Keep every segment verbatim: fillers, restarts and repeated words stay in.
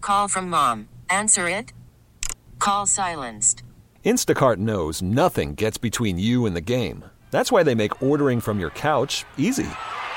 Call from mom. Answer it. Call silenced. Instacart knows nothing gets between you and the game. That's why they make ordering from your couch easy.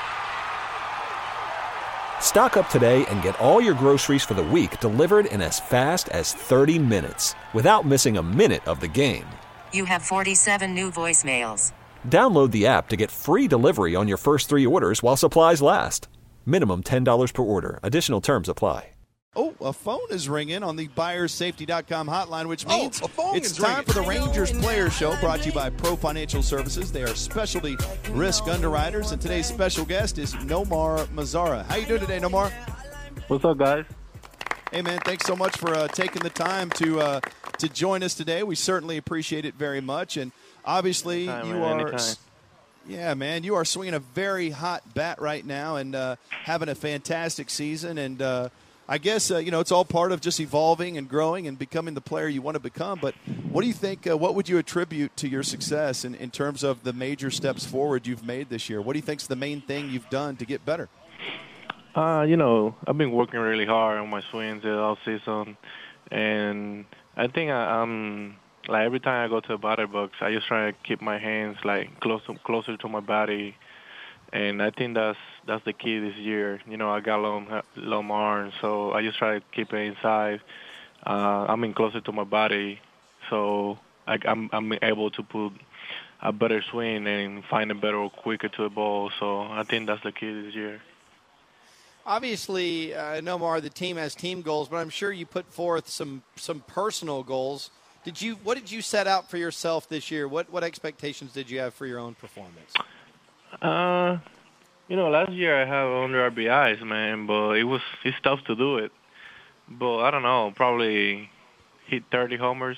Stock up today and get all your groceries for the week delivered in as fast as thirty minutes without missing a minute of the game. You have forty-seven new voicemails. Download the app to get free delivery on your first three orders while supplies last. Minimum ten dollars per order. Additional terms apply. Oh, a phone is ringing on the Buyers Safety dot com hotline, which means oh, a phone it's is time ringing. for the Rangers Player Show, brought to you by Pro Financial Services. They are specialty risk underwriters, and today's special guest is Nomar Mazara. How you doing today, Nomar? What's up, guys? Hey, man, thanks so much for uh, taking the time to uh, to join us today. We certainly appreciate it very much, and obviously Anytime, you man, are. anytime. Yeah, man, you are swinging a very hot bat right now and uh, having a fantastic season, and uh, I guess, uh, you know, it's all part of just evolving and growing and becoming the player you want to become. But what do you think, uh, what would you attribute to your success in, in terms of the major steps forward you've made this year? What do you think is the main thing you've done to get better? Uh, you know, I've been working really hard on my swings all season. And I think I, I'm, like, every time I go to the batter box, I just try to keep my hands, like, close to, closer to my body. And I think that's that's the key this year. You know, I got long long arms, so I just try to keep it inside. Uh, I'm in closer to my body, so I, I'm I'm able to put a better swing and find a better, quicker to the ball. So I think that's the key this year. Obviously, uh, Nomar, the team has team goals, but I'm sure you put forth some some personal goals. Did you? What did you set out for yourself this year? What what expectations did you have for your own performance? Uh, you know, last year I had one hundred R B Is, man, but it was it's tough to do it. But I don't know, probably hit thirty homers.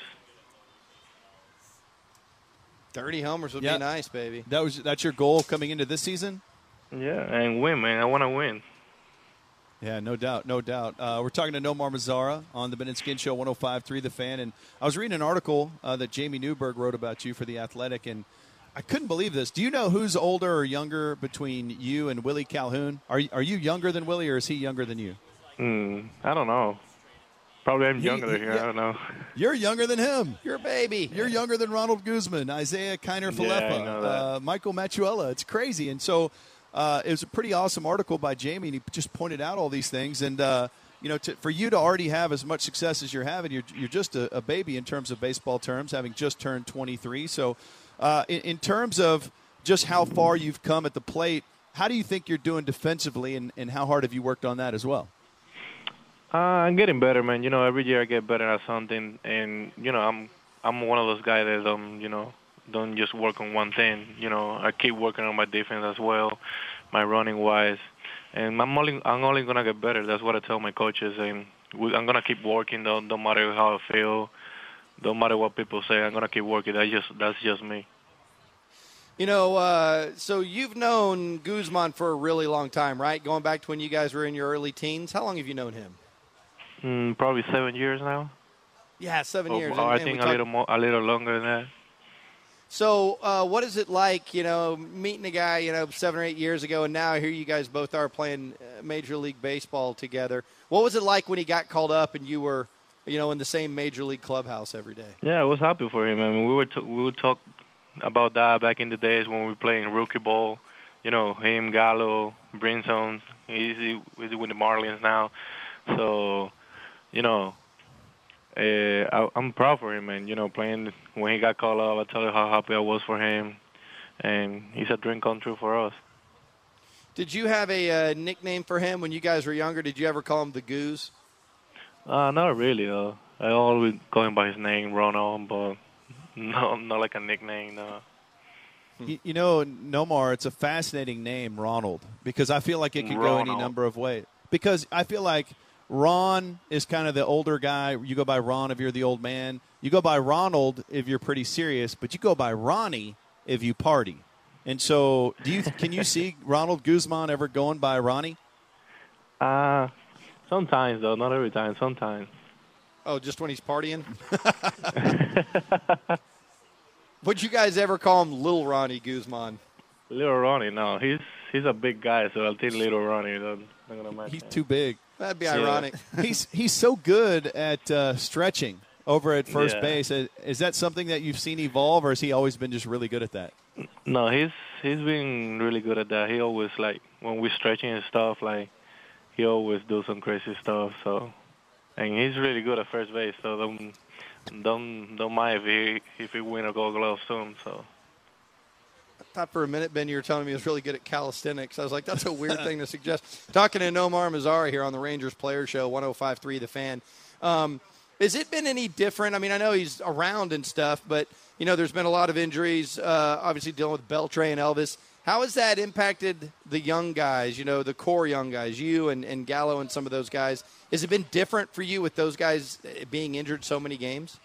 thirty homers would Yeah. be nice, baby. That was that's your goal coming into this season? Yeah, and win, man. I want to win. Yeah, no doubt, no doubt. Uh, we're talking to Nomar Mazara on the Ben and Skin Show, one oh five point three The Fan, and I was reading an article uh, that Jamie Newberg wrote about you for The Athletic, and I couldn't believe this. Do you know who's older or younger between you and Willie Calhoun? Are are you younger than Willie, or is he younger than you? Mm, I don't know. Probably I'm He- younger he- than here. yeah. I don't know. You're younger than him. You're a baby. You're younger than Ronald Guzman, Isaiah Kiner Yeah, I Falefa, know that. uh, Michael Matuella. It's crazy. And so uh, it was a pretty awesome article by Jamie, and he just pointed out all these things. And, uh, you know, to, for you to already have as much success as you're having, you're, you're just a, a baby in terms of baseball terms, having just turned twenty-three. So uh, in, in terms of just how far you've come at the plate, how do you think you're doing defensively, and, and how hard have you worked on that as well? Uh, I'm getting better, man. You know, every year I get better at something, and you know, I'm I'm one of those guys that um, you know, don't just work on one thing. You know, I keep working on my defense as well, my running wise, and I'm only I'm only gonna get better. That's what I tell my coaches, and we, I'm gonna keep working. Don't don't matter how I feel, don't matter what people say. I'm gonna keep working. That's just that's just me. You know, uh, so you've known Guzman for a really long time, right? Going back to when you guys were in your early teens. How long have you known him? Mm, probably seven years now. Yeah, seven Oh, years. oh, And- I and we think a talked- little more, a little longer than that. So uh, what is it like, you know, meeting a guy, you know, seven or eight years ago, and now here you guys both are playing uh, Major League Baseball together. What was it like when he got called up and you were, you know, in the same Major League clubhouse every day? Yeah, I was happy for him. I mean, we were t- we would talk about that back in the days when we were playing rookie ball. You know, him, Gallo, Brinson. He's, he's with the Marlins now. So, you know, uh, I, I'm proud for him. And, you know, playing when he got called up, I tell you how happy I was for him. And he's a dream come true for us. Did you have a uh, nickname for him when you guys were younger? Did you ever call him the Goose? Uh, not really, though. I always call him by his name, Ronald, but no, not like a nickname, no. You, you know, Nomar, it's a fascinating name, Ronald, because I feel like it could go any Ronald. number of ways. Because I feel like Ron is kind of the older guy. You go by Ron if you're the old man. You go by Ronald if you're pretty serious, but you go by Ronnie if you party. And so, do you can you see Ronald Guzman ever going by Ronnie? Uh, sometimes, though. Not every time. Sometimes. Oh, just when he's partying? Would you guys ever call him Little Ronnie Guzman? Little Ronnie, no. He's he's a big guy, so I'll take Little Ronnie. Then. not gonna match He's him. too big. That'd be Yeah. ironic. He's he's so good at uh, stretching over at first Yeah. base. Uh, Is that something that you've seen evolve, or has he always been just really good at that? No, he's he's been really good at that. He always like when we're stretching and stuff, like he always do some crazy stuff. So, and he's really good at first base. So don't don't don't mind if he if he win a Gold Glove soon. So. I thought for a minute, Ben, you were telling me he was really good at calisthenics. I was like, that's a weird thing to suggest. Talking to Nomar Mazara here on the Rangers Player Show, one oh five point three The Fan. Um, has it been any different? I mean, I know he's around and stuff, but, you know, there's been a lot of injuries, uh, obviously dealing with Beltray and Elvis. How has that impacted the young guys, you know, the core young guys, you and, and Gallo and some of those guys? Has it been different for you with those guys being injured so many games?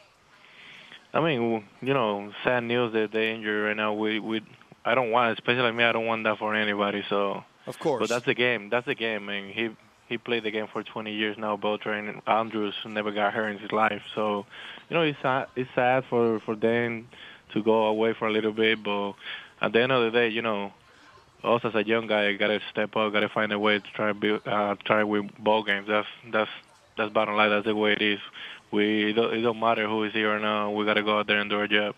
I mean, you know, sad news that they injured right now. We we I don't want, especially me. I don't want that for anybody. So, of course, but that's the game. That's the game, man. He he played the game for twenty years now. Beltran and Andrews never got hurt in his life. So, you know, it's sad, it's sad for for them to go away for a little bit. But at the end of the day, you know, us as a young guy gotta step up, gotta find a way to try to build, uh, try to win ball games. That's that's that's bottom line. That's the way it is. We it don't, it don't matter who is here or not. We gotta go out there and do our job.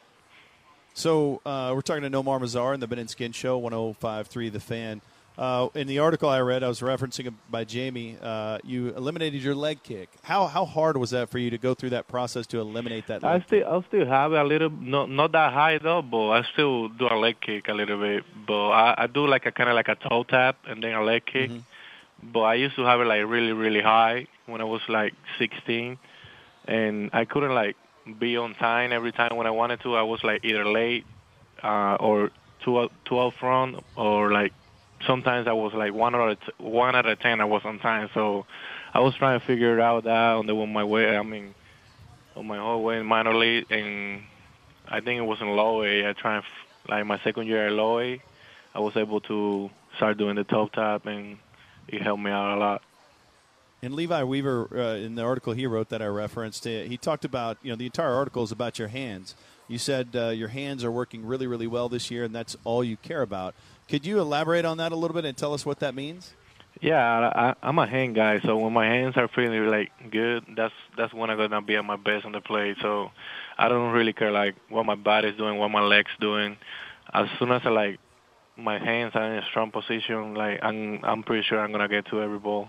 So uh, we're talking to Nomar Mazar in the Ben and Skin Show, one oh five point three The Fan. Uh, in the article I read, I was referencing it by Jamie. Uh, you eliminated your leg kick. How how hard was that for you to go through that process to eliminate that leg I still kick? I still have a little, not not that high though, but I still do a leg kick a little bit. But I, I do like a kind of like a toe tap and then a leg kick. Mm-hmm. But I used to have it like really really high when I was like sixteen, and I couldn't like be on time every time when I wanted to. I was like either late uh, or two out, two out front, or like sometimes I was like one out of t- one out of ten I was on time. So I was trying to figure it out that on the on my way. I mean, on my whole way in minor league, and I think it was in low A. I tried like my second year at low A, I was able to start doing the toe tap, and it helped me out a lot. And Levi Weaver, uh, in the article he wrote that I referenced, uh, he talked about, you know, the entire article is about your hands. You said uh, your hands are working really, really well this year, and that's all you care about. Could you elaborate on that a little bit and tell us what that means? Yeah, I, I'm a hand guy, so when my hands are feeling like good, that's that's when I'm gonna be at my best on the plate. So I don't really care like what my body's doing, what my legs doing. As soon as I like my hands are in a strong position, like I'm I'm pretty sure I'm gonna get to every ball.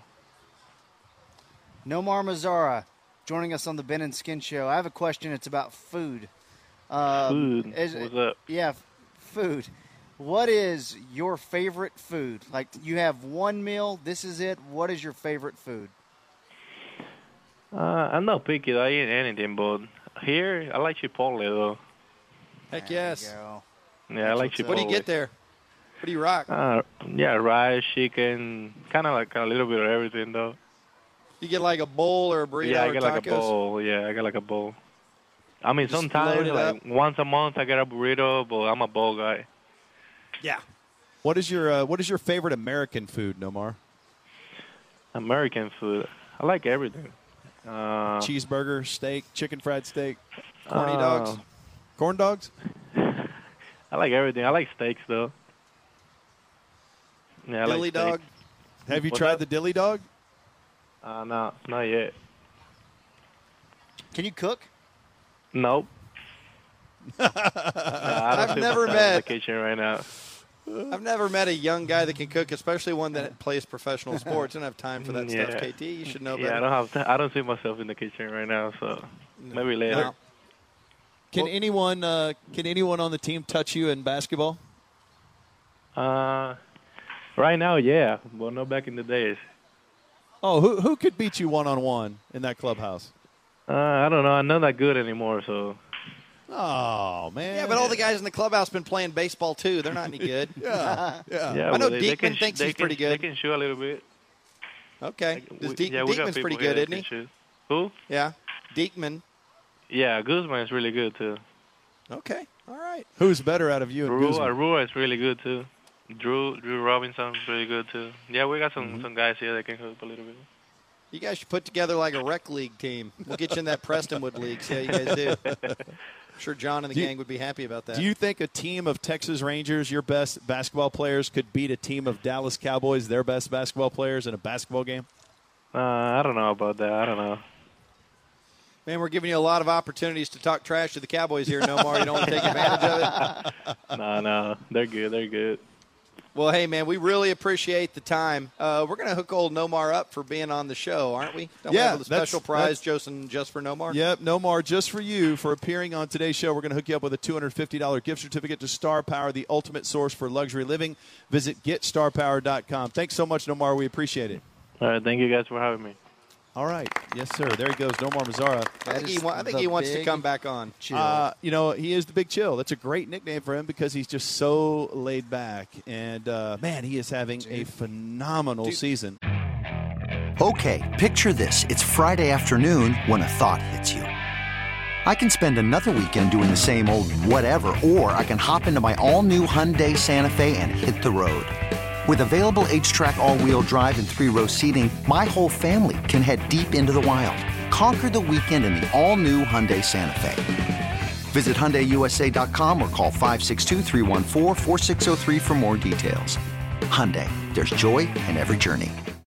Nomar Mazara joining us on the Ben and Skin Show. I have a question. It's about food. Um, Food. Is, What's up? Yeah, f- food. What is your favorite food? Like, you have one meal, this is it. What is your favorite food? Uh, I'm not picky. I eat anything, but here I like Chipotle though. Heck There yes. you go. Yeah, I like what's up. Chipotle. What do you get there? What do you rock? Uh, yeah, rice, chicken, kind of like a little bit of everything though. You get like a bowl or a burrito Yeah, I or get tacos? like a bowl. Yeah, I get like a bowl. I mean, Just sometimes load it like up. once a month I get a burrito, but I'm a bowl guy. Yeah. What is your uh, what is your favorite American food, Nomar? American food, I like everything. Uh, Cheeseburger, steak, chicken fried steak, Corny uh, dogs. corn dogs? I like everything. I like steaks though. Yeah, I Dilly like dog. steaks. Have you What's tried up? the dilly dog? Uh, no, not yet. Can you cook? Nope. No, I don't I've see never myself in met- the kitchen right now. I've never met a young guy that can cook, especially one that plays professional sports. I don't have time for that Yeah. stuff, K T. You should know Yeah, I better. don't have. T- I don't see myself in the kitchen right now, so maybe later. No. Can Well- anyone uh, can anyone on the team touch you in basketball? Uh, right now, yeah, but not back in the days. Oh, who who could beat you one on one in that clubhouse? Uh, I don't know. I'm not that good anymore, so Oh man! Yeah, but all the guys in the clubhouse been playing baseball too. They're not any good. yeah, yeah. yeah. I know but they, they Diekman can, thinks they he's can, pretty good. They can shoot a little bit. Okay. Like, Does we- Diek- yeah, we got Diekman's people pretty here good, that isn't he? can shoot. Who? Yeah. Diekman. Yeah, Guzman is really good too. Okay. All right. Who's better out of you and Rua, Guzman? Rua is really good too. Drew Drew Robinson is really good too. Yeah, we got some Mm-hmm. some guys here that can hoop a little bit. You guys should put together like a rec league team. We'll get you in that Prestonwood league. See how you guys do. sure John and the Do you- gang would be happy about that. Do you think a team of Texas Rangers, your best basketball players, could beat a team of Dallas Cowboys, their best basketball players, in a basketball game? Uh, I don't know about that. I don't know. Man, we're giving you a lot of opportunities to talk trash to the Cowboys here, Nomar. You don't want to take advantage of it? No, no. They're good. They're good. Well, hey, man, we really appreciate the time. Uh, we're going to hook old Nomar up for being on the show, aren't we? Don't Yeah, we have a special that's- prize, that's- Joseph, just for Nomar? Yep, Nomar, just for you for appearing on today's show. We're going to hook you up with a two hundred fifty dollars gift certificate to Star Power, the ultimate source for luxury living. Visit get star power dot com. Thanks so much, Nomar. We appreciate it. All right. Thank you guys for having me. All right. Yes, sir. There he goes, Nomar Mazara. I That think, he, is wa- I think the he wants to big come back on. chill. Uh, you know, he is the Big Chill. That's a great nickname for him because he's just so laid back. And, uh, man, he is having a phenomenal season. Okay, picture this. It's Friday afternoon when a thought hits you. I can spend another weekend doing the same old whatever, or I can hop into my all-new Hyundai Santa Fe and hit the road. With available H-Track all-wheel drive and three-row seating, my whole family can head deep into the wild. Conquer the weekend in the all-new Hyundai Santa Fe. Visit Hyundai U S A dot com or call five six two, three one four, four six zero three for more details. Hyundai, there's joy in every journey.